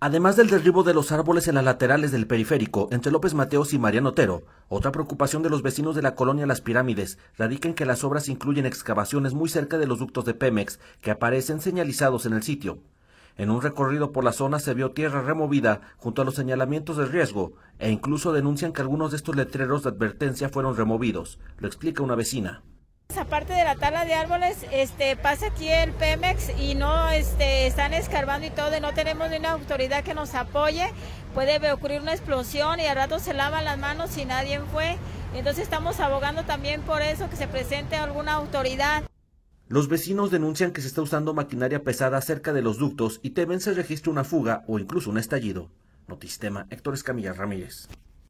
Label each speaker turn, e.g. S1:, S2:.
S1: Además del derribo de los árboles en las laterales del periférico entre López Mateos y Mariano Otero, otra preocupación de los vecinos de la colonia Las Pirámides radica en que las obras incluyen excavaciones muy cerca de los ductos de Pemex que aparecen señalizados en el sitio. En un recorrido por la zona se vio tierra removida junto a los señalamientos de riesgo e incluso denuncian que algunos de estos letreros de advertencia fueron removidos. Lo explica una vecina.
S2: Aparte de la tala de árboles, pasa aquí el Pemex y no están escarbando y todo, y no tenemos ni una autoridad que nos apoye. Puede ocurrir una explosión y al rato se lavan las manos si nadie fue. Entonces estamos abogando también por eso, que se presente alguna autoridad.
S1: Los vecinos denuncian que se está usando maquinaria pesada cerca de los ductos y temen se registre una fuga o incluso un estallido. Notistema, Héctor Escamilla Ramírez.